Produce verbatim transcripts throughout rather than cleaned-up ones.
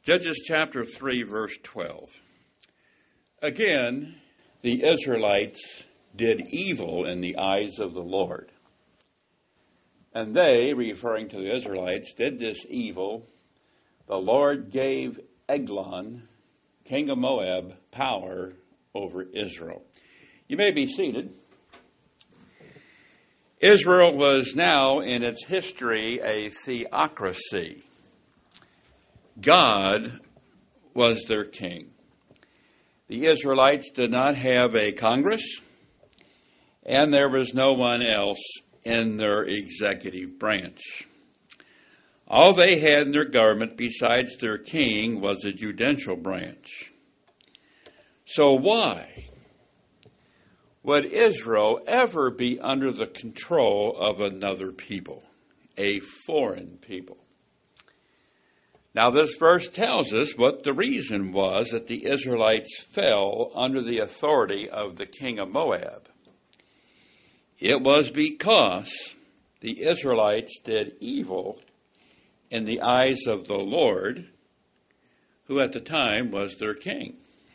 Judges chapter three, verse twelve. Again, the Israelites did evil in the eyes of the Lord. And they, referring to the Israelites, did this evil. The Lord gave Eglon, king of Moab, power over Israel. You may be seated. Israel was now in its history a theocracy. God was their king. The Israelites did not have a Congress, and there was no one else in their executive branch. All they had in their government besides their king was a judicial branch. So why would Israel ever be under the control of another people, a foreign people? Now, this verse tells us what the reason was that the Israelites fell under the authority of the king of Moab. It was because the Israelites did evil in the eyes of the Lord, who at the time was their king.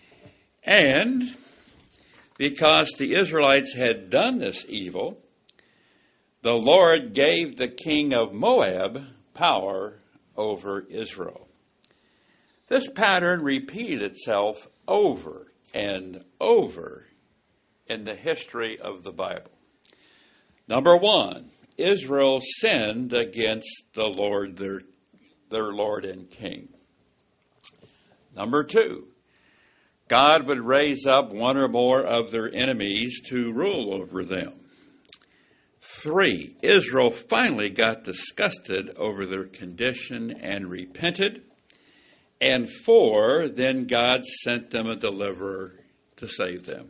And because the Israelites had done this evil, the Lord gave the king of Moab power over Israel. This pattern repeated itself over and over in the history of the Bible. Number one, Israel sinned against the Lord, their, their Lord and King. Number two, God would raise up one or more of their enemies to rule over them. Three, Israel finally got disgusted over their condition and repented. And four, then God sent them a deliverer to save them.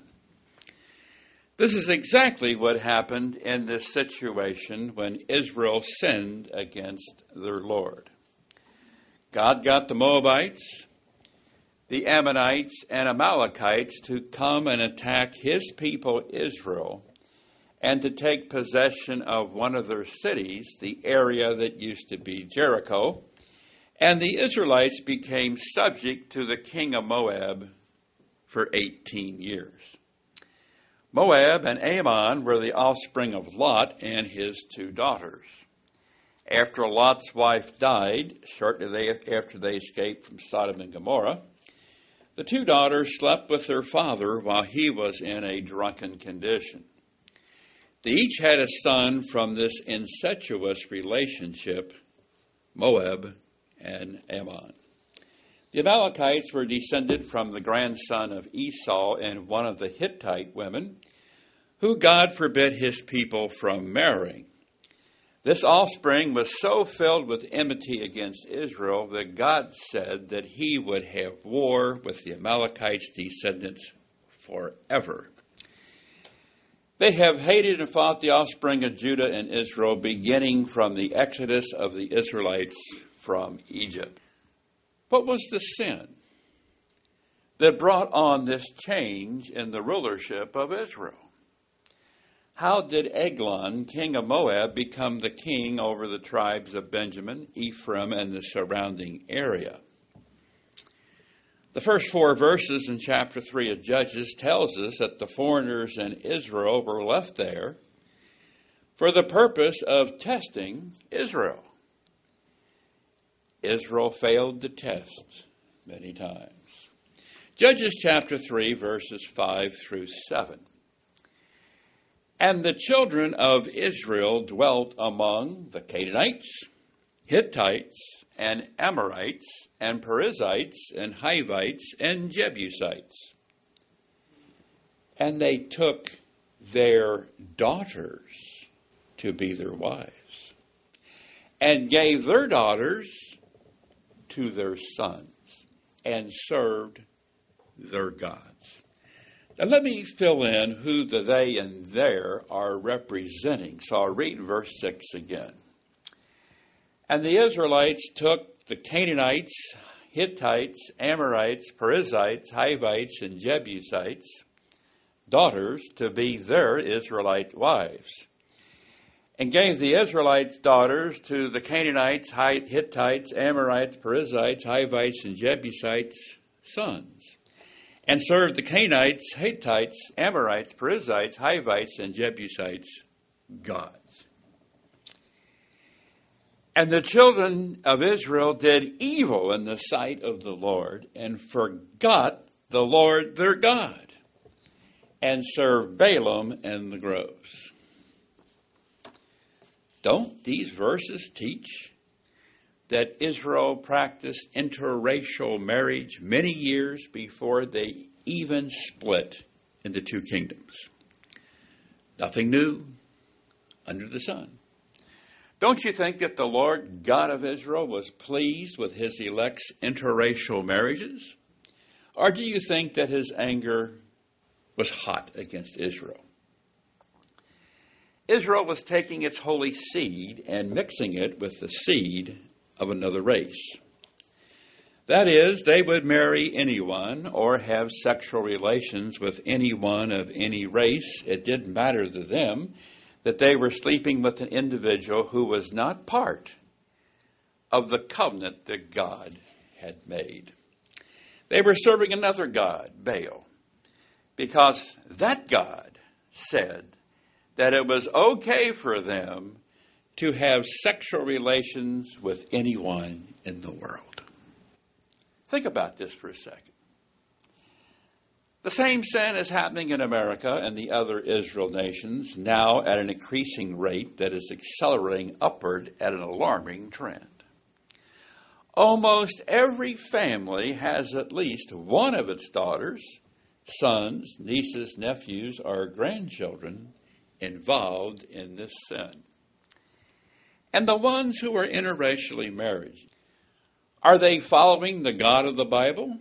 This is exactly what happened in this situation when Israel sinned against their Lord. God got the Moabites, the Ammonites, and Amalekites to come and attack his people Israel and to take possession of one of their cities, the area that used to be Jericho. And the Israelites became subject to the king of Moab for eighteen years. Moab and Ammon were the offspring of Lot and his two daughters. After Lot's wife died, shortly after they escaped from Sodom and Gomorrah, the two daughters slept with their father while he was in a drunken condition. They each had a son from this incestuous relationship, Moab and Ammon. The Amalekites were descended from the grandson of Esau and one of the Hittite women, who God forbid his people from marrying. This offspring was so filled with enmity against Israel that God said that he would have war with the Amalekites' descendants forever. They have hated and fought the offspring of Judah and Israel, beginning from the exodus of the Israelites from Egypt. What was the sin that brought on this change in the rulership of Israel? How did Eglon, king of Moab, become the king over the tribes of Benjamin, Ephraim, and the surrounding area? The first four verses in chapter three of Judges tells us that the foreigners in Israel were left there for the purpose of testing Israel. Israel failed the test many times. Judges chapter three, verses five through seven. And the children of Israel dwelt among the Canaanites, Hittites, and Amorites, and Perizzites, and Hivites, and Jebusites. And they took their daughters to be their wives, and gave their daughters to their sons, and served their gods. Now let me fill in who the they and their are representing. So I'll read verse six again. And the Israelites took the Canaanites, Hittites, Amorites, Perizzites, Hivites, and Jebusites, daughters, to be their Israelite wives. and gave the Israelites' daughters to the Canaanites, Hittites, Amorites, Perizzites, Hivites, and Jebusites' sons, and served the Canaanites, Hittites, Amorites, Perizzites, Hivites, and Jebusites' gods. And the children of Israel did evil in the sight of the Lord, and forgot the Lord their God, and served Balaam and the groves. Don't these verses teach that Israel practiced interracial marriage many years before they even split into two kingdoms? Nothing new under the sun. Don't you think that the Lord God of Israel was pleased with his elect's interracial marriages? Or do you think that his anger was hot against Israel? Israel was taking its holy seed and mixing it with the seed of another race. That is, they would marry anyone or have sexual relations with anyone of any race. It didn't matter to them that they were sleeping with an individual who was not part of the covenant that God had made. They were serving another god, Baal, because that god said that it was okay for them to have sexual relations with anyone in the world. Think about this for a second. The same sin is happening in America and the other Israel nations now at an increasing rate that is accelerating upward at an alarming trend. Almost every family has at least one of its daughters, sons, nieces, nephews, or grandchildren involved in this sin. And the ones who are interracially married, are they following the God of the Bible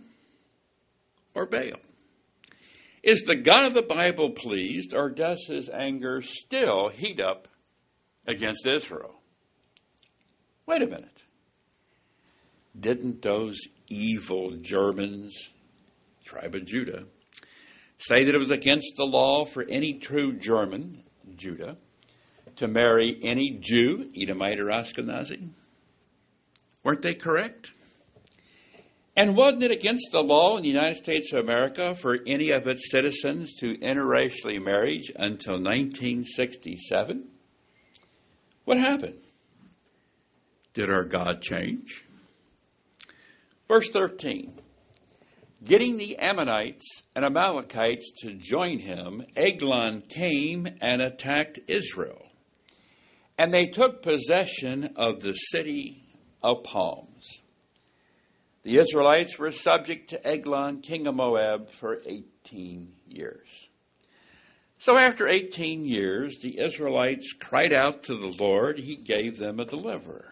or Baal? Is the God of the Bible pleased, or does his anger still heat up against Israel? Wait a minute. Didn't those evil Germans, tribe of Judah, say that it was against the law for any true German, Judah, to marry any Jew, Edomite or Ashkenazi? Weren't they correct? And wasn't it against the law in the United States of America for any of its citizens to interracially marry until nineteen sixty-seven? What happened? Did our God change? Verse thirteen. Getting the Ammonites and Amalekites to join him, Eglon came and attacked Israel. And they took possession of the city of palms. The Israelites were subject to Eglon, king of Moab, for eighteen years. So after eighteen years, the Israelites cried out to the Lord. He gave them a deliverer.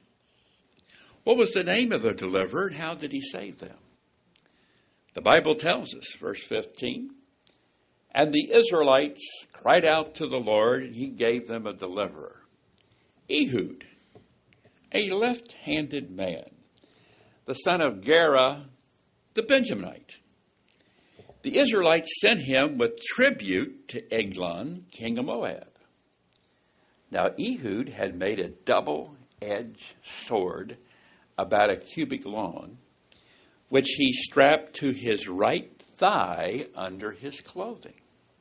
What was the name of the deliverer, and how did he save them? The Bible tells us, verse fifteen, and the Israelites cried out to the Lord, and he gave them a deliverer. Ehud, a left-handed man, the son of Gera, the Benjaminite. The Israelites sent him with tribute to Eglon, king of Moab. Now Ehud had made a double-edged sword about a cubit long, which he strapped to his right thigh under his clothing.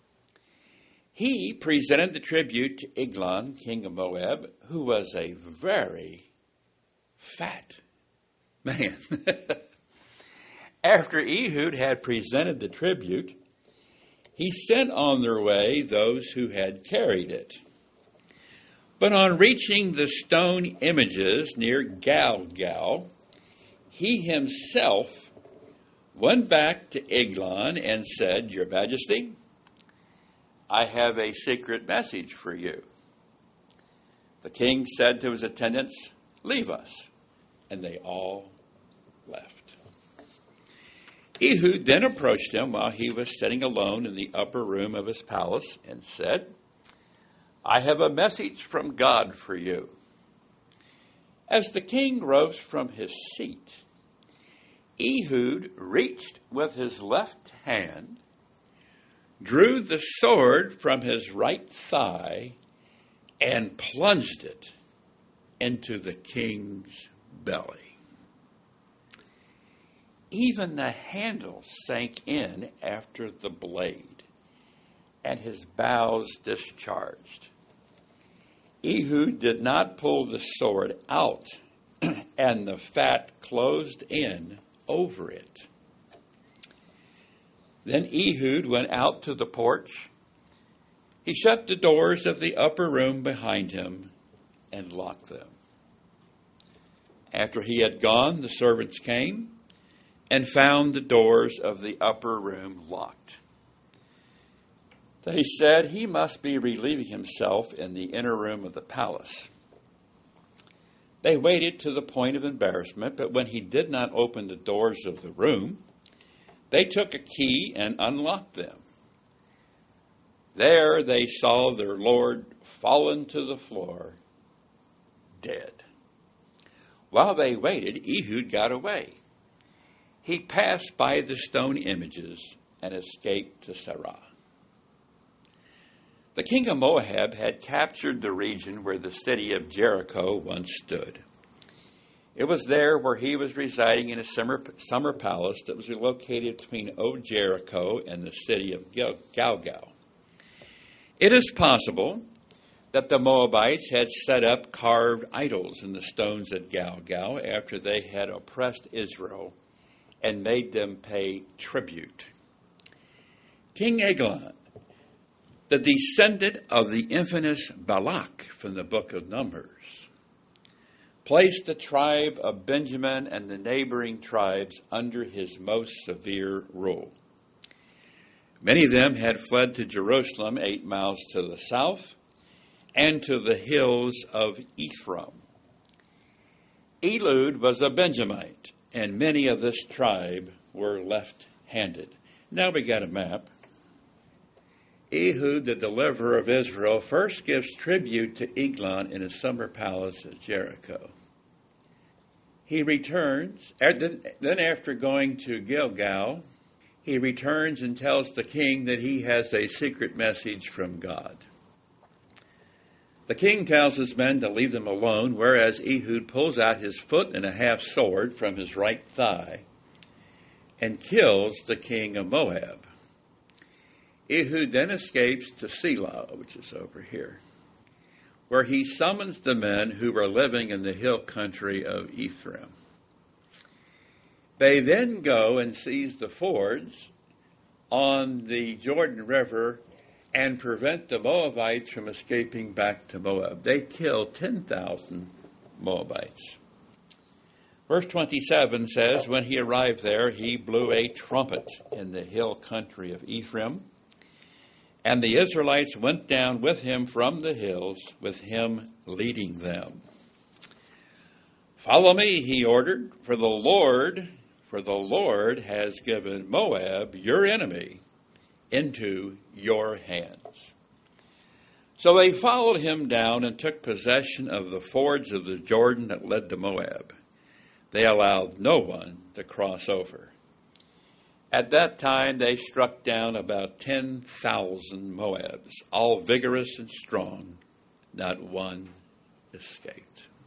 He presented the tribute to Eglon, king of Moab, who was a very fat man. After Ehud had presented the tribute, he sent on their way those who had carried it. But on reaching the stone images near Galgal, he himself went back to Eglon and said, Your Majesty, I have a secret message for you. The king said to his attendants, Leave us. And they all left. Ehud then approached him while he was sitting alone in the upper room of his palace and said, I have a message from God for you. As the king rose from his seat, Ehud reached with his left hand, drew the sword from his right thigh, and plunged it into the king's belly. Even the handle sank in after the blade, and his bowels discharged. Ehud did not pull the sword out, and the fat closed in over it. Then Ehud went out to the porch. He shut the doors of the upper room behind him and locked them. After he had gone, the servants came and found the doors of the upper room locked. They said he must be relieving himself in the inner room of the palace. They waited to the point of embarrassment, but when he did not open the doors of the room, they took a key and unlocked them. There they saw their Lord fallen to the floor, dead. While they waited, Ehud got away. He passed by the stone images and escaped to Sarah. The king of Moab had captured the region where the city of Jericho once stood. It was there where he was residing in a summer, summer palace that was located between Old Jericho and the city of Gil- Gilgal. It is possible that the Moabites had set up carved idols in the stones at Gilgal after they had oppressed Israel and made them pay tribute. King Eglon, the descendant of the infamous Balak from the book of Numbers, placed the tribe of Benjamin and the neighboring tribes under his most severe rule. Many of them had fled to Jerusalem, eight miles to the south, and to the hills of Ephraim. Ehud was a Benjamite, and many of this tribe were left-handed. Now we got a map. Ehud, the deliverer of Israel, first gives tribute to Eglon in his summer palace at Jericho. He returns, then after going to Gilgal, he returns and tells the king that he has a secret message from God. The king tells his men to leave them alone, whereas Ehud pulls out his foot and a half sword from his right thigh and kills the king of Moab. Ehud then escapes to Selah, which is over here, where he summons the men who were living in the hill country of Ephraim. They then go and seize the fords on the Jordan River and prevent the Moabites from escaping back to Moab. They kill ten thousand Moabites. Verse twenty-seven says, when he arrived there, he blew a trumpet in the hill country of Ephraim, and the Israelites went down with him from the hills, with him leading them. Follow me, he ordered, for the Lord, for the Lord has given Moab, your enemy, into your hands. So they followed him down and took possession of the fords of the Jordan that led to Moab. They allowed no one to cross over. At that time, they struck down about ten thousand Moabs, all vigorous and strong. Not one escaped.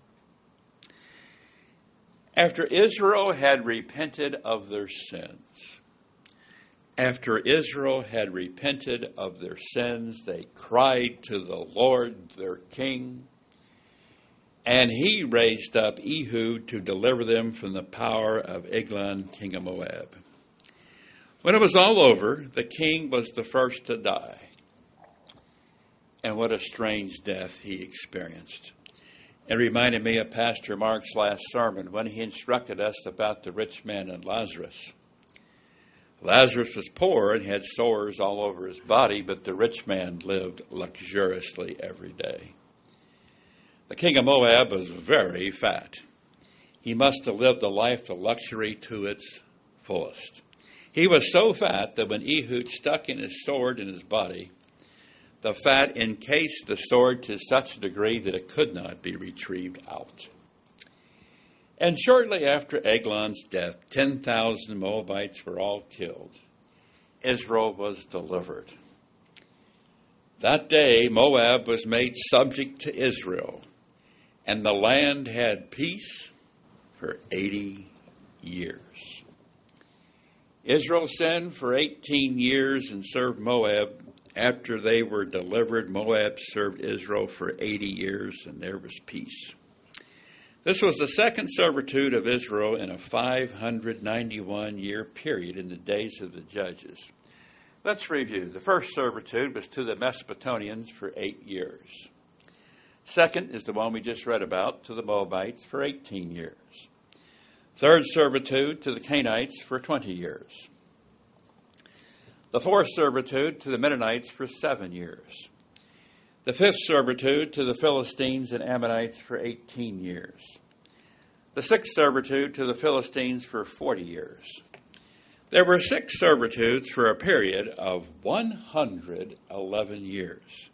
After Israel had repented of their sins, after Israel had repented of their sins, they cried to the Lord their king, and he raised up Ehud to deliver them from the power of Eglon, king of Moab. When it was all over, the king was the first to die. And what a strange death he experienced. It reminded me of Pastor Mark's last sermon when he instructed us about the rich man and Lazarus. Lazarus was poor and had sores all over his body, but the rich man lived luxuriously every day. The king of Moab was very fat. He must have lived a life of luxury to its fullest. He was so fat that when Ehud stuck in his sword in his body, the fat encased the sword to such a degree that it could not be retrieved out. And shortly after Eglon's death, ten thousand Moabites were all killed. Israel was delivered. That day Moab was made subject to Israel, and the land had peace for eighty years. Israel sinned for eighteen years and served Moab. After they were delivered, Moab served Israel for eighty years, and there was peace. This was the second servitude of Israel in a five hundred ninety-one year period in the days of the judges. Let's review. The first servitude was to the Mesopotamians for eight years. Second is the one we just read about, to the Moabites for eighteen years. Third servitude to the Canaanites for twenty years. The fourth servitude to the Mennonites for seven years. The fifth servitude to the Philistines and Ammonites for eighteen years. The sixth servitude to the Philistines for forty years. There were six servitudes for a period of one hundred eleven years.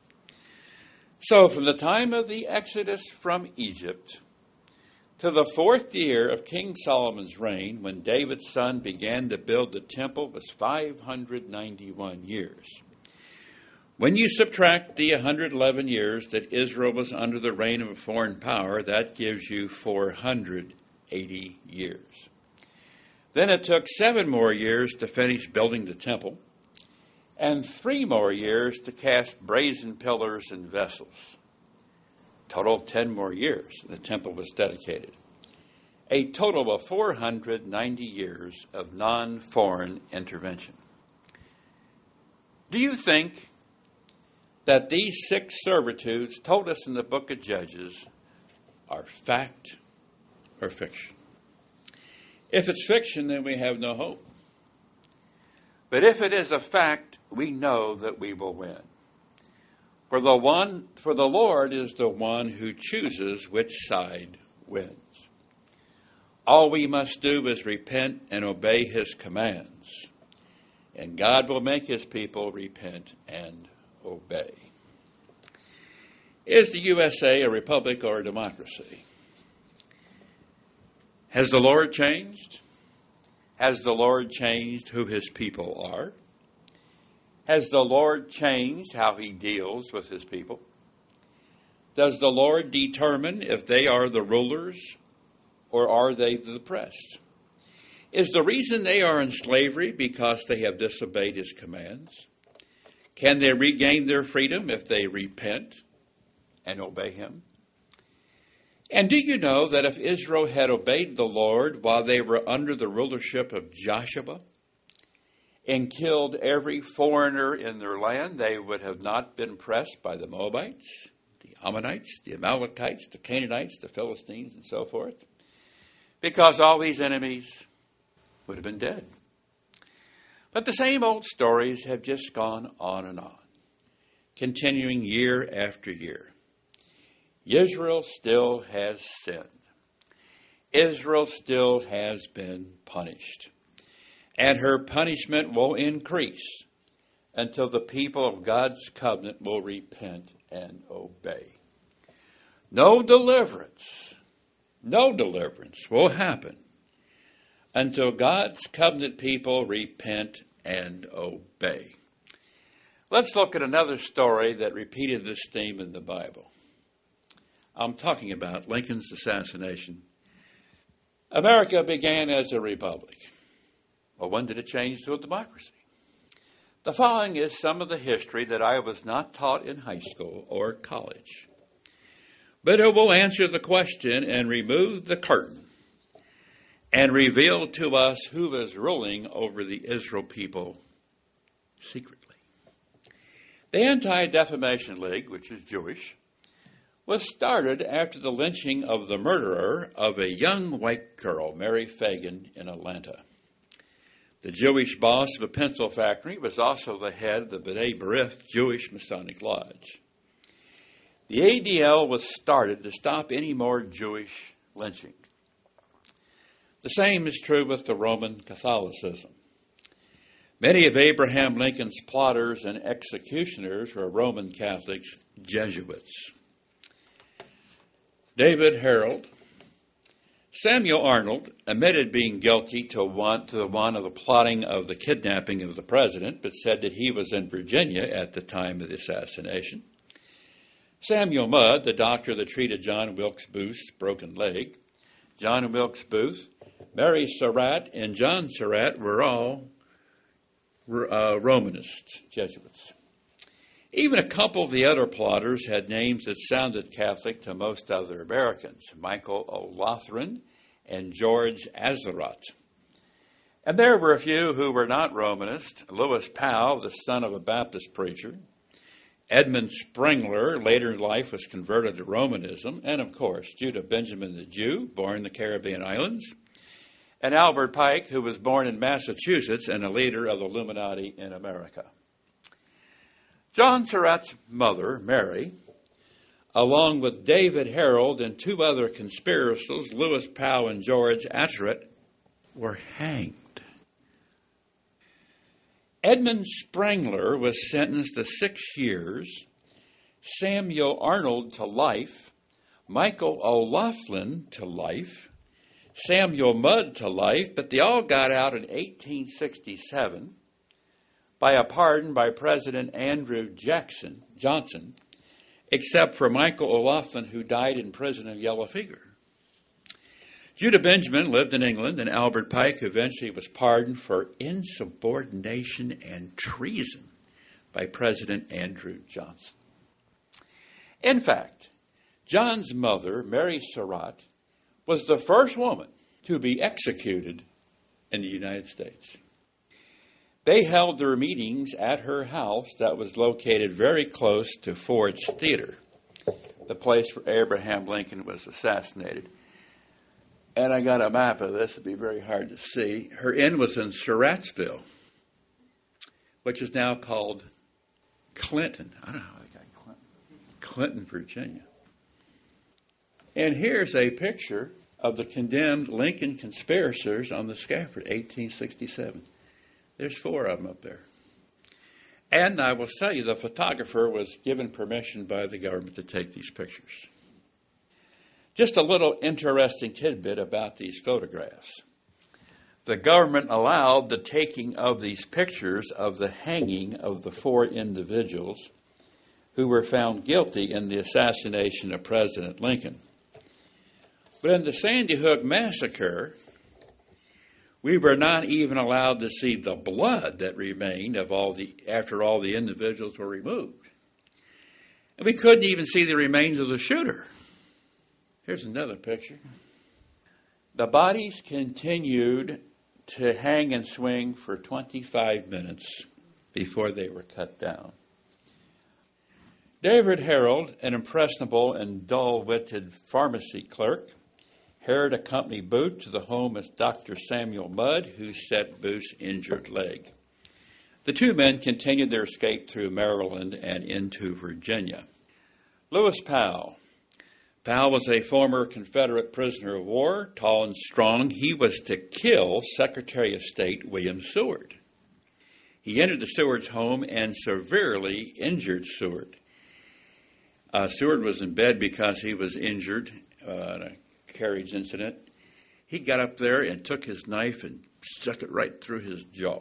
So from the time of the Exodus from Egypt to the fourth year of King Solomon's reign, when David's son began to build the temple, was five hundred ninety-one years. When you subtract the one hundred eleven years that Israel was under the reign of a foreign power, that gives you four hundred eighty years. Then it took seven more years to finish building the temple, and three more years to cast brazen pillars and vessels. Total ten more years the temple was dedicated. A total of four hundred ninety years of non-foreign intervention. Do you think that these six servitudes told us in the book of Judges are fact or fiction? If it's fiction, then we have no hope. But if it is a fact, we know that we will win. For the one, for the Lord is the one who chooses which side wins. All we must do is repent and obey his commands, and God will make his people repent and obey. Is the U S A a republic or a democracy? Has the Lord changed? Has the Lord changed who his people are? Has the Lord changed how he deals with his people? Does the Lord determine if they are the rulers or are they the oppressed? Is the reason they are in slavery because they have disobeyed his commands? Can they regain their freedom if they repent and obey him? And do you know that if Israel had obeyed the Lord while they were under the rulership of Joshua and killed every foreigner in their land, they would have not been pressed by the Moabites, the Ammonites, the Amalekites, the Canaanites, the Philistines, and so forth, because all these enemies would have been dead. But the same old stories have just gone on and on, continuing year after year. Israel still has sinned. Israel still has been punished. And her punishment will increase until the people of God's covenant will repent and obey. No deliverance, no deliverance will happen until God's covenant people repent and obey. Let's look at another story that repeated this theme in the Bible. I'm talking about Lincoln's assassination. America began as a republic. Well, when did it change to a democracy? The following is some of the history that I was not taught in high school or college. But it will answer the question and remove the curtain and reveal to us who is ruling over the Israel people secretly. The Anti-Defamation League, which is Jewish, was started after the lynching of the murderer of a young white girl, Mary Fagan, in Atlanta. The Jewish boss of a pencil factory was also the head of the B'nai B'rith Jewish Masonic Lodge. The A D L was started to stop any more Jewish lynching. The same is true with the Roman Catholicism. Many of Abraham Lincoln's plotters and executioners were Roman Catholics, Jesuits. David Harold Samuel Arnold admitted being guilty to one, to the one of the plotting of the kidnapping of the president, but said that he was in Virginia at the time of the assassination. Samuel Mudd, the doctor that treated John Wilkes Booth's broken leg, John Wilkes Booth, Mary Surratt, and John Surratt were all uh, Romanist Jesuits. Even a couple of the other plotters had names that sounded Catholic to most other Americans, Michael O'Loughlin and George Atzerodt. And there were a few who were not Romanist: Lewis Powell, the son of a Baptist preacher; Edmund Spengler, later in life was converted to Romanism; and, of course, Judah Benjamin the Jew, born in the Caribbean islands; and Albert Pike, who was born in Massachusetts and a leader of the Illuminati in America. John Surratt's mother, Mary, along with David Harold and two other conspirators, Lewis Powell and George Atzerodt, were hanged. Edmund Spengler was sentenced to six years, Samuel Arnold to life, Michael O'Loughlin to life, Samuel Mudd to life, but they all got out in eighteen sixty-seven by a pardon by President Andrew Jackson, Johnson, except for Michael O'Loughlin, who died in prison of yellow fever. Judah Benjamin lived in England, and Albert Pike eventually was pardoned for insubordination and treason by President Andrew Johnson. In fact, John's mother, Mary Surratt, was the first woman to be executed in the United States. They held their meetings at her house that was located very close to Ford's Theater, the place where Abraham Lincoln was assassinated. And I got a map of this. It'd be very hard to see. Her inn was in Surrattsville, which is now called Clinton. I don't know how they got Clinton. Clinton, Virginia. And here's a picture of the condemned Lincoln conspirators on the scaffold, eighteen sixty-seven. There's four of them up there. And I will tell you, the photographer was given permission by the government to take these pictures. Just a little interesting tidbit about these photographs. The government allowed the taking of these pictures of the hanging of the four individuals who were found guilty in the assassination of President Lincoln. But in the Sandy Hook massacre, we were not even allowed to see the blood that remained of all the after all the individuals were removed. And we couldn't even see the remains of the shooter. Here's another picture. The bodies continued to hang and swing for twenty-five minutes before they were cut down. David Harold, an impressionable and dull-witted pharmacy clerk, hired a company boot to the home of Doctor Samuel Mudd, who set Booth's injured leg. The two men continued their escape through Maryland and into Virginia. Lewis Powell. Powell was a former Confederate prisoner of war, tall and strong. He was to kill Secretary of State William Seward. He entered the Seward's home and severely injured Seward. Uh, Seward was in bed because he was injured uh, in a carriage incident. He got up there and took his knife and stuck it right through his jaw.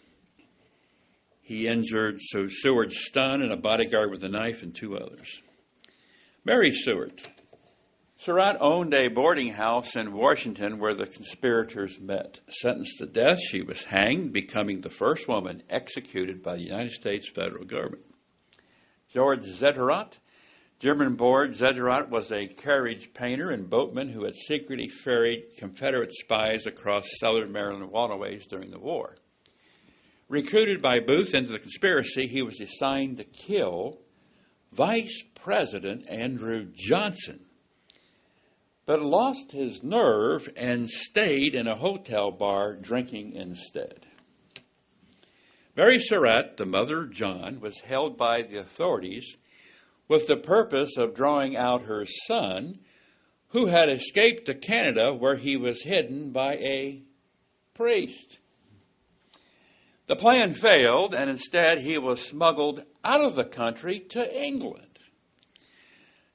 He injured so Seward stunned and a bodyguard with a knife and two others. Mary Seward. Surratt owned a boarding house in Washington where the conspirators met. Sentenced to death, she was hanged, becoming the first woman executed by the United States federal government. George Atzerodt. German-born Atzerodt was a carriage painter and boatman who had secretly ferried Confederate spies across southern Maryland waterways during the war. Recruited by Booth into the conspiracy, he was assigned to kill Vice President Andrew Johnson, but lost his nerve and stayed in a hotel bar drinking instead. Mary Surratt, the mother of John, was held by the authorities with the purpose of drawing out her son, who had escaped to Canada where he was hidden by a priest. The plan failed, and instead he was smuggled out of the country to England.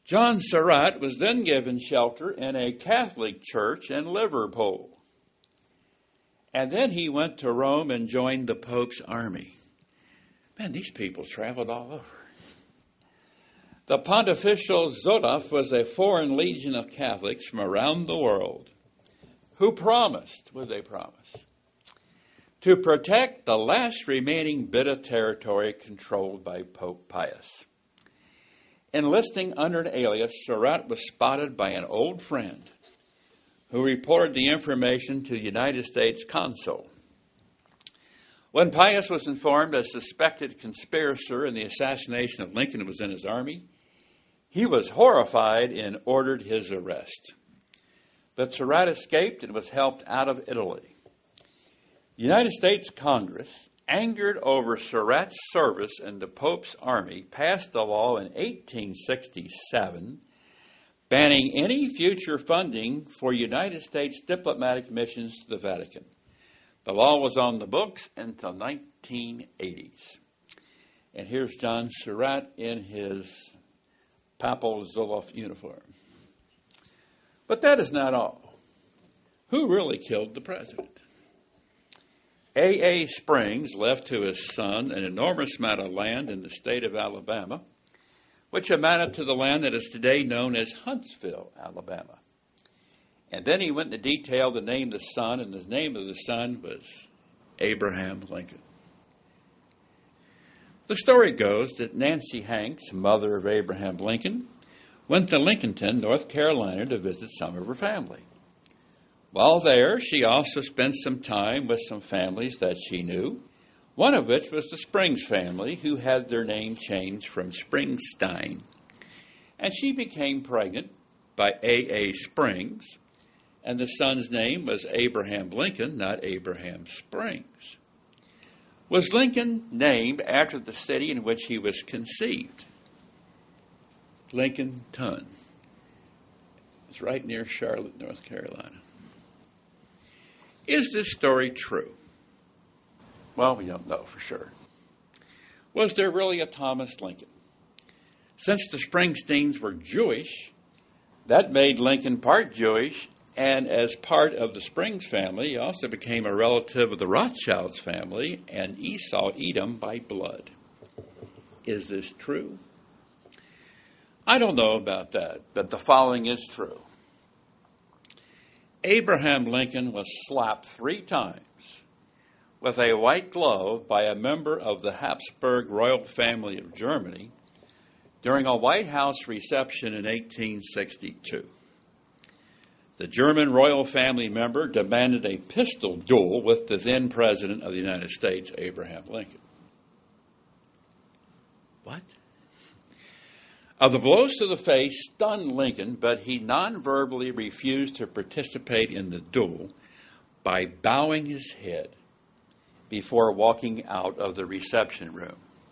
John Surratt was then given shelter in a Catholic church in Liverpool. And then he went to Rome and joined the Pope's army. Man, these people traveled all over. The Pontifical Zodaph was a foreign legion of Catholics from around the world who promised, what did they promise? To protect the last remaining bit of territory controlled by Pope Pius. Enlisting under an alias, Surratt was spotted by an old friend who reported the information to the United States consul. When Pius was informed a suspected conspirator in the assassination of Lincoln was in his army, he was horrified and ordered his arrest. But Surratt escaped and was helped out of Italy. The United States Congress, angered over Surratt's service in the Pope's army, passed a law in eighteen sixty-seven banning any future funding for United States diplomatic missions to the Vatican. The law was on the books until nineteen eighties. And here's John Surratt in his papal Zoloft uniform. But that is not all. Who really killed the president? A A Springs left to his son an enormous amount of land in the state of Alabama, which amounted to the land that is today known as Huntsville, Alabama. And then he went into detail to name the son, and the name of the son was Abraham Lincoln. The story goes that Nancy Hanks, mother of Abraham Lincoln, went to Lincolnton, North Carolina to visit some of her family. While there, she also spent some time with some families that she knew, one of which was the Springs family, who had their name changed from Springsteen. And she became pregnant by A A Springs, and the son's name was Abraham Lincoln, not Abraham Springs. Was Lincoln named after the city in which he was conceived? Lincolnton. It's right near Charlotte, North Carolina. Is this story true? Well, we don't know for sure. Was there really a Thomas Lincoln? Since the Springsteens were Jewish, that made Lincoln part Jewish, and as part of the Springs family, he also became a relative of the Rothschilds family and Esau Edom by blood. Is this true? I don't know about that, but the following is true. Abraham Lincoln was slapped three times with a white glove by a member of the Habsburg royal family of Germany during a White House reception in eighteen sixty-two. The German royal family member demanded a pistol duel with the then President of the United States, Abraham Lincoln. What? Of the blows to the face stunned Lincoln, but he non-verbally refused to participate in the duel by bowing his head before walking out of the reception room.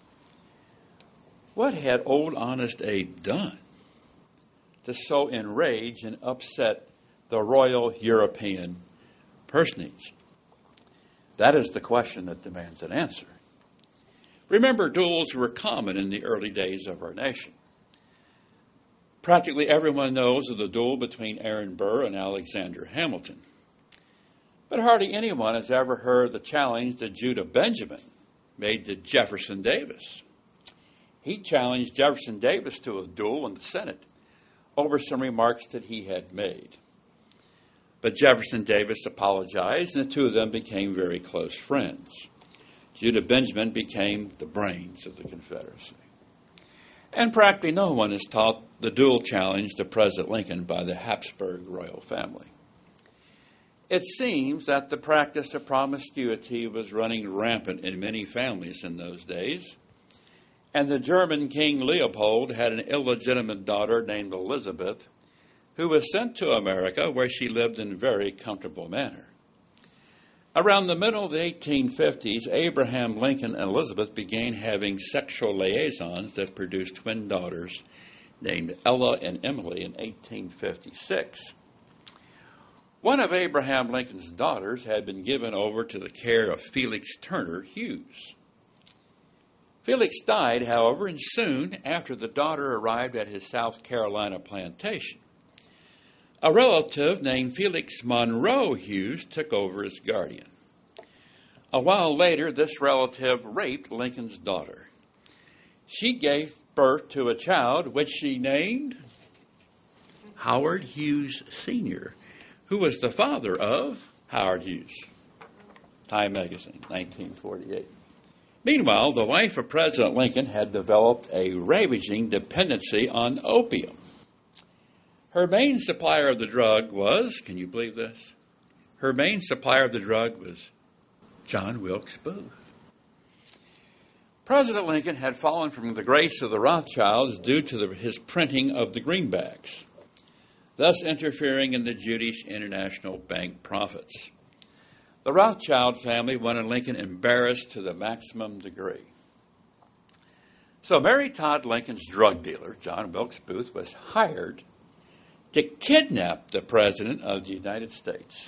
What had old Honest Abe done to so enrage and upset the royal European personage? That is the question that demands an answer. Remember, duels were common in the early days of our nation. Practically everyone knows of the duel between Aaron Burr and Alexander Hamilton. But hardly anyone has ever heard the challenge that Judah Benjamin made to Jefferson Davis. He challenged Jefferson Davis to a duel in the Senate over some remarks that he had made. But Jefferson Davis apologized, and the two of them became very close friends. Judah Benjamin became the brains of the Confederacy. And practically no one has taught the duel challenge to President Lincoln by the Habsburg royal family. It seems that the practice of promiscuity was running rampant in many families in those days, and the German King Leopold had an illegitimate daughter named Elizabeth, who was sent to America, where she lived in a very comfortable manner. Around the middle of the eighteen fifties, Abraham Lincoln and Elizabeth began having sexual liaisons that produced twin daughters named Ella and Emily in eighteen fifty-six. One of Abraham Lincoln's daughters had been given over to the care of Felix Turner Hughes. Felix died, however, and soon after the daughter arrived at his South Carolina plantation. A relative named Felix Monroe Hughes took over as guardian. A while later, this relative raped Lincoln's daughter. She gave birth to a child which she named Howard Hughes Senior, who was the father of Howard Hughes. Time magazine, nineteen forty-eight. Meanwhile, the wife of President Lincoln had developed a ravaging dependency on opium. Her main supplier of the drug was, can you believe this? Her main supplier of the drug was John Wilkes Booth. President Lincoln had fallen from the grace of the Rothschilds due to the, his printing of the greenbacks, thus interfering in the Jewish International Bank profits. The Rothschild family wanted Lincoln embarrassed to the maximum degree. So Mary Todd Lincoln's drug dealer, John Wilkes Booth, was hired to kidnap the President of the United States.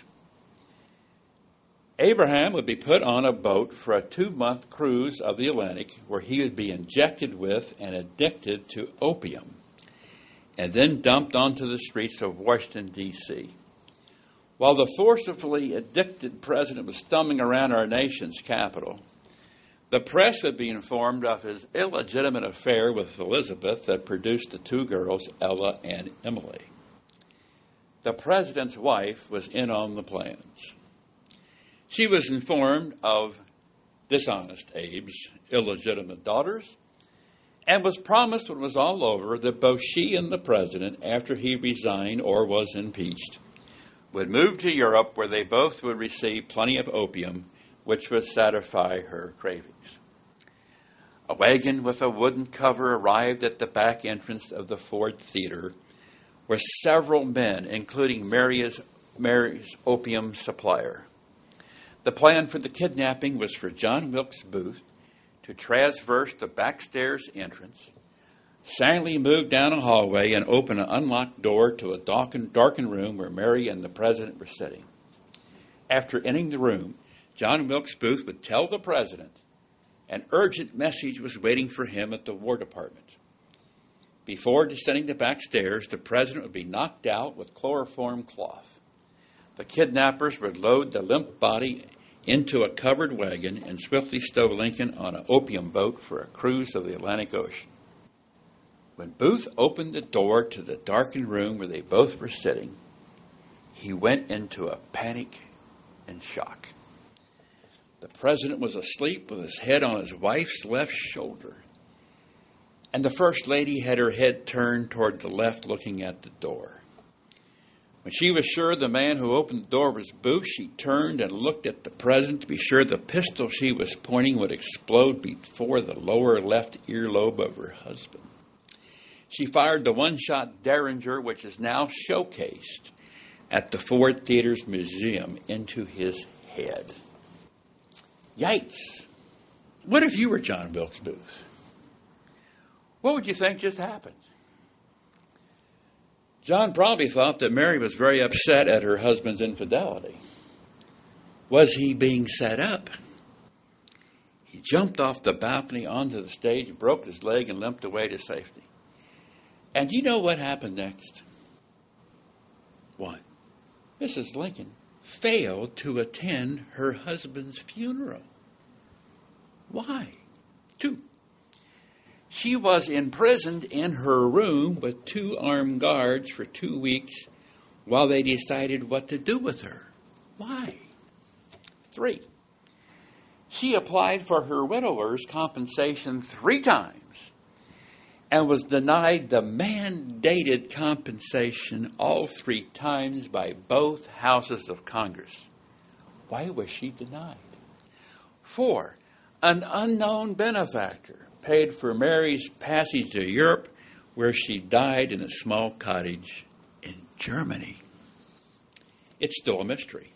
Abraham would be put on a boat for a two-month cruise of the Atlantic where he would be injected with and addicted to opium and then dumped onto the streets of Washington, D C While the forcibly addicted president was stumbling around our nation's capital, the press would be informed of his illegitimate affair with Elizabeth that produced the two girls, Ella and Emily. The president's wife was in on the plans. She was informed of dishonest Abe's illegitimate daughters and was promised when it was all over that both she and the president, after he resigned or was impeached, would move to Europe where they both would receive plenty of opium, which would satisfy her cravings. A wagon with a wooden cover arrived at the back entrance of the Ford Theater where several men, including Mary's, Mary's opium supplier. The plan for the kidnapping was for John Wilkes Booth to traverse the backstairs entrance, silently move down a hallway and open an unlocked door to a darkened, darkened room where Mary and the president were sitting. After entering the room, John Wilkes Booth would tell the president an urgent message was waiting for him at the War Department. Before descending the back stairs, the president would be knocked out with chloroform cloth. The kidnappers would load the limp body into a covered wagon and swiftly stow Lincoln on an opium boat for a cruise of the Atlantic Ocean. When Booth opened the door to the darkened room where they both were sitting, he went into a panic and shock. The president was asleep with his head on his wife's left shoulder, and the First Lady had her head turned toward the left, looking at the door. When she was sure the man who opened the door was Booth, she turned and looked at the president to be sure the pistol she was pointing would explode before the lower left earlobe of her husband. She fired the one-shot Derringer, which is now showcased at the Ford Theater's museum, into his head. Yikes. What if you were John Wilkes Booth? What would you think just happened? John probably thought that Mary was very upset at her husband's infidelity. Was he being set up? He jumped off the balcony onto the stage, broke his leg, and limped away to safety. And you know what happened next? One, Missus Lincoln failed to attend her husband's funeral. Why? Two, she was imprisoned in her room with two armed guards for two weeks while they decided what to do with her. Why? Three, she applied for her widower's compensation three times and was denied the mandated compensation all three times by both houses of Congress. Why was she denied? Four, an unknown benefactor paid for Mary's passage to Europe, where she died in a small cottage in Germany. It's still a mystery.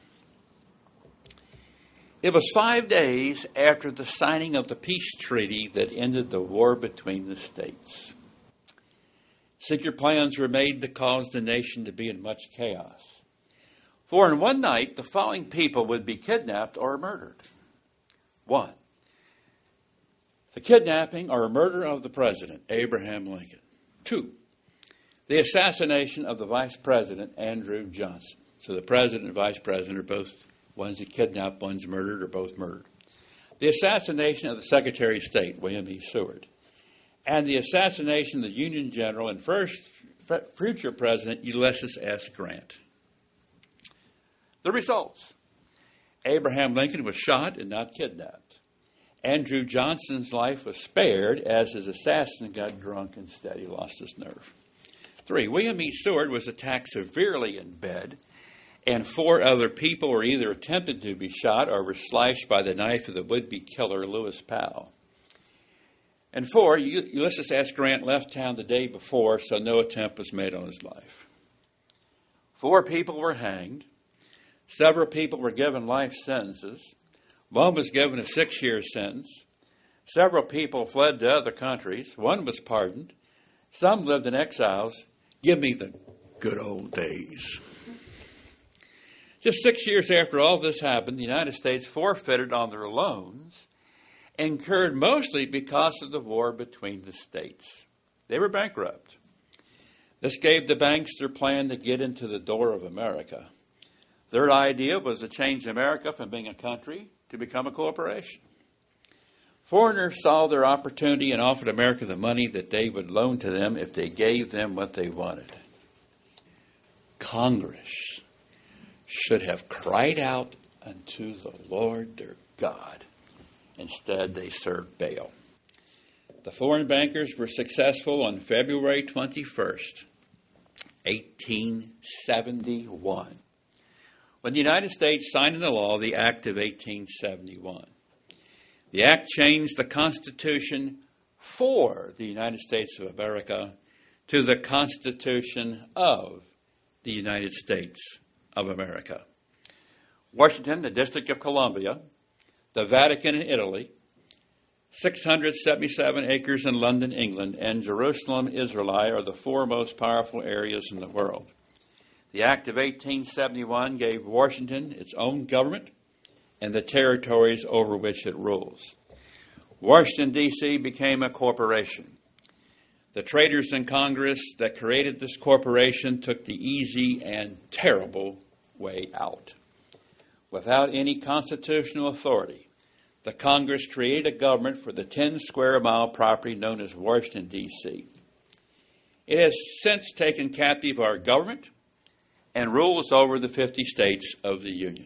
It was five days after the signing of the peace treaty that ended the war between the states. Secret plans were made to cause the nation to be in much chaos. For in one night, the following people would be kidnapped or murdered. One, The kidnapping or murder of the president, Abraham Lincoln. Two, the assassination of the vice president, Andrew Johnson. So the president and vice president are both one's that kidnapped, one's murdered, or both murdered. The assassination of the Secretary of State, William E. Seward. And the assassination of the Union General and first future President, Ulysses S. Grant. The results. Abraham Lincoln was shot and not kidnapped. Andrew Johnson's life was spared as his assassin got drunk and instead he lost his nerve. Three, William E. Seward was attacked severely in bed, and four other people were either attempted to be shot or were slashed by the knife of the would-be killer, Lewis Powell. And four, Ulysses S. Grant left town the day before, so no attempt was made on his life. Four people were hanged. Several people were given life sentences. One was given a six-year sentence. Several people fled to other countries. One was pardoned. Some lived in exiles. Give me the good old days. Just six years after all this happened, the United States forfeited on their loans, incurred mostly because of the war between the states. They were bankrupt. This gave the banks their plan to get into the door of America. Their idea was to change America from being a country to become a corporation. Foreigners saw their opportunity and offered America the money that they would loan to them if they gave them what they wanted. Congress should have cried out unto the Lord their God. Instead, they served Baal. The foreign bankers were successful on February twenty-first, eighteen seventy-one, when the United States signed into law the Act of eighteen seventy-one. The Act changed the Constitution for the United States of America to the Constitution of the United States of America. Washington, the District of Columbia, the Vatican in Italy, six hundred seventy-seven acres in London, England, and Jerusalem, Israel are the four most powerful areas in the world. The Act of eighteen seventy-one gave Washington its own government and the territories over which it rules. Washington, D C became a corporation. The traitors in Congress that created this corporation took the easy and terrible way out. Without any constitutional authority, the Congress created a government for the ten square mile property known as Washington, D C It has since taken captive our government and rules over the fifty states of the Union.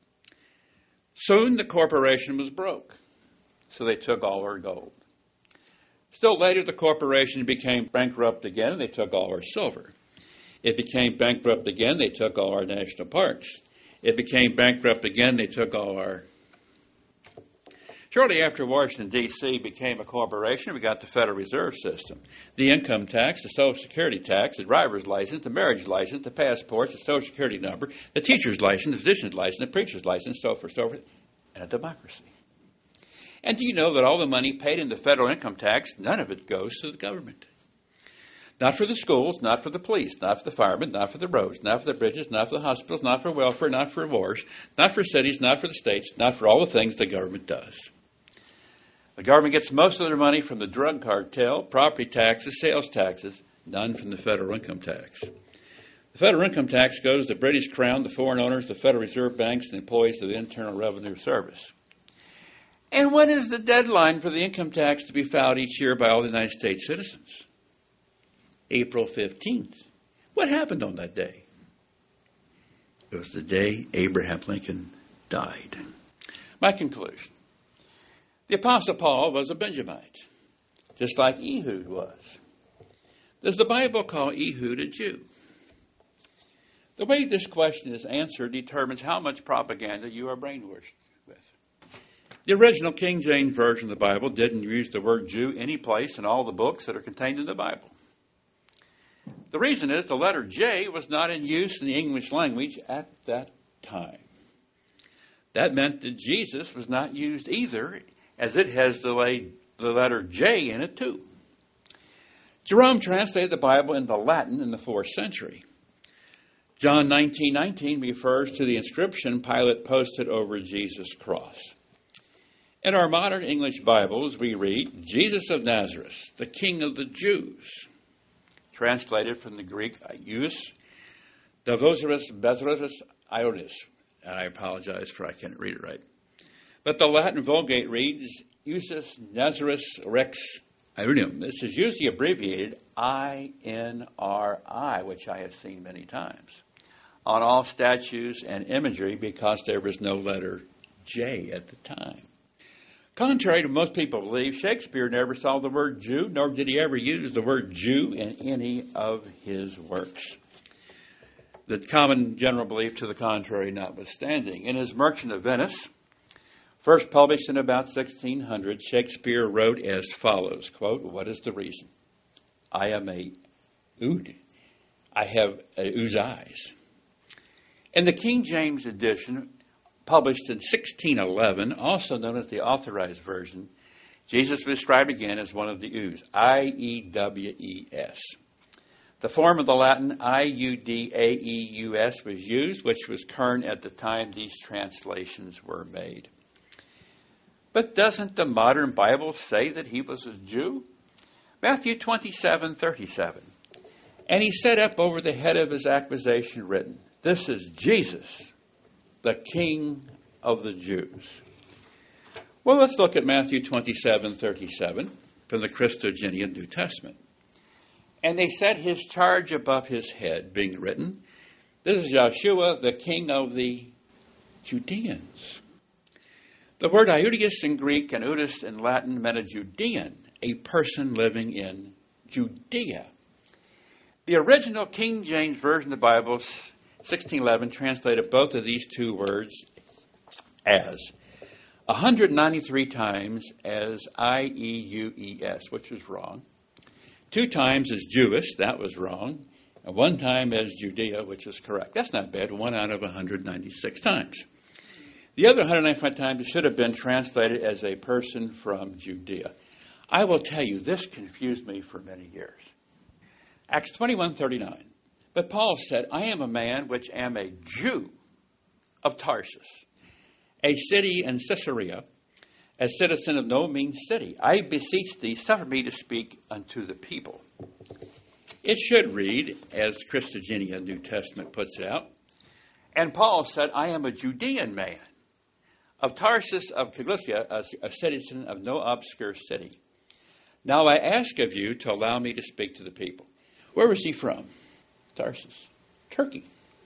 Soon the corporation was broke, so they took all our gold. Still later, the corporation became bankrupt again, and they took all our silver. It became bankrupt again, they took all our national parks. It became bankrupt again, they took all our... Shortly after Washington, D C became a corporation, we got the Federal Reserve System. The income tax, the Social Security tax, the driver's license, the marriage license, the passports, the Social Security number, the teacher's license, the physician's license, the preacher's license, so forth, so forth, and a democracy. And do you know that all the money paid in the federal income tax, none of it goes to the government? Not for the schools, not for the police, not for the firemen, not for the roads, not for the bridges, not for the hospitals, not for welfare, not for wars, not for cities, not for the states, not for all the things the government does. The government gets most of their money from the drug cartel, property taxes, sales taxes, none from the federal income tax. The federal income tax goes to the British Crown, the foreign owners, the Federal Reserve Banks, and employees of the Internal Revenue Service. And when is the deadline for the income tax to be filed each year by all the United States citizens? April fifteenth. What happened on that day? It was the day Abraham Lincoln died. My conclusion. The Apostle Paul was a Benjamite, just like Ehud was. Does the Bible call Ehud a Jew? The way this question is answered determines how much propaganda you are brainwashed with. The original King James Version of the Bible didn't use the word Jew any place in all the books that are contained in the Bible. The reason is the letter J was not in use in the English language at that time. That meant that Jesus was not used either, as it has the letter J in it too. Jerome translated the Bible into Latin in the fourth century. John nineteen nineteen refers to the inscription Pilate posted over Jesus' cross. In our modern English Bibles, we read, Jesus of Nazareth, the King of the Jews. Translated from the Greek, Ius, Davosaurus Bezrotus Ionis. And I apologize for I can't read it right. But the Latin Vulgate reads, Iusus Nazareth Rex Iunium. This is usually abbreviated I N R I, which I have seen many times on all statues and imagery because there was no letter J at the time. Contrary to most people believe, Shakespeare never saw the word Jew, nor did he ever use the word Jew in any of his works. The common general belief to the contrary notwithstanding. In his Merchant of Venice, first published in about sixteen hundred, Shakespeare wrote as follows, quote, what is the reason? I am a ood. I have a ooze eyes. In the King James edition, published in sixteen eleven, also known as the Authorized Version, Jesus was described again as one of the U's, I E W E S. The form of the Latin I U D A E U S was used, which was current at the time these translations were made. But doesn't the modern Bible say that he was a Jew? Matthew twenty-seven thirty-seven. And he set up over the head of his accusation written, this is Jesus, the King of the Jews. Well, let's look at Matthew twenty-seven thirty-seven from the Christogenea New Testament. And they set his charge above his head, being written, this is Yeshua, the King of the Judeans. The word Iudius in Greek and Udus in Latin meant a Judean, a person living in Judea. The original King James Version of the Bible, sixteen eleven, translated both of these two words as one hundred ninety-three times as I E U E S, which was wrong. Two times as Jewish, that was wrong. And one time as Judea, which is correct. That's not bad, one out of one hundred ninety-six times. The other one hundred ninety-five times should have been translated as a person from Judea. I will tell you, this confused me for many years. Acts twenty-one thirty-nine. But Paul said, I am a man which am a Jew of Tarsus, a city in Caesarea, a citizen of no mean city. I beseech thee, suffer me to speak unto the people. It should read, as Christogenea New Testament puts it out, and Paul said, I am a Judean man of Tarsus of Cilicia, a, a citizen of no obscure city. Now I ask of you to allow me to speak to the people. Where was he from? Tarsus, Turkey.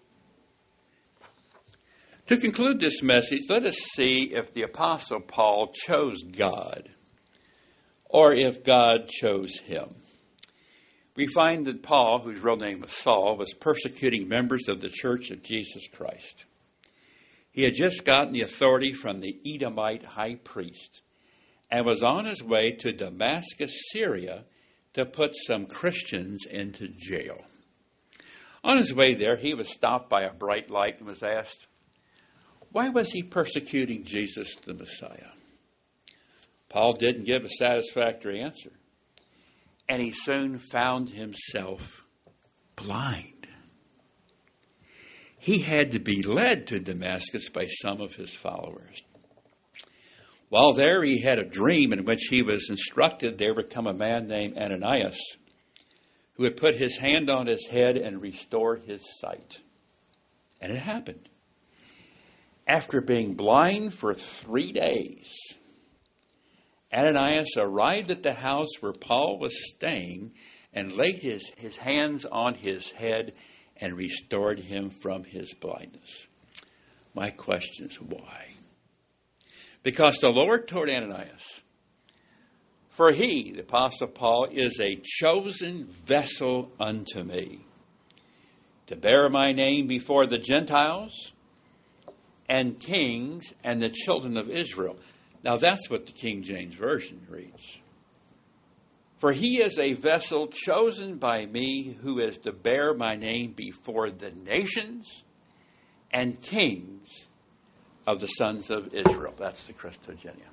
To conclude this message, let us see if the Apostle Paul chose God or if God chose him. We find that Paul, whose real name was Saul, was persecuting members of the Church of Jesus Christ. He had just gotten the authority from the Edomite high priest and was on his way to Damascus, Syria, to put some Christians into jail. On his way there, he was stopped by a bright light and was asked, why was he persecuting Jesus the Messiah? Paul didn't give a satisfactory answer, and he soon found himself blind. He had to be led to Damascus by some of his followers. While there, he had a dream in which he was instructed there would come a man named Ananias who would put his hand on his head and restore his sight. And it happened. After being blind for three days, Ananias arrived at the house where Paul was staying and laid his, his hands on his head and restored him from his blindness. My question is why? Because the Lord told Ananias, for he, the Apostle Paul, is a chosen vessel unto me, to bear my name before the Gentiles and kings and the children of Israel. Now that's what the King James Version reads. For he is a vessel chosen by me who is to bear my name before the nations and kings of the sons of Israel. That's the Christogenea.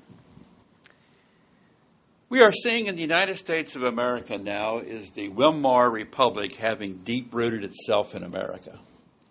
We are seeing in the United States of America now is the Weimar Republic having deep-rooted itself in America.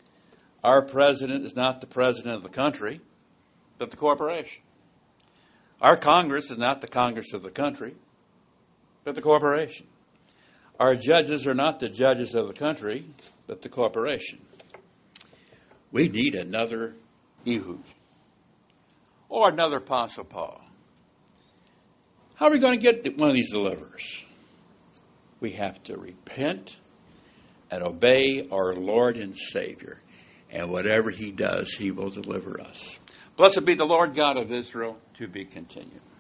Our president is not the president of the country, but the corporation. Our Congress is not the Congress of the country, but the corporation. Our judges are not the judges of the country, but the corporation. We need another Ehud or another Apostle Paul. How are we going to get one of these deliverers? We have to repent and obey our Lord and Savior. And whatever he does, he will deliver us. Blessed be the Lord God of Israel, to be continued.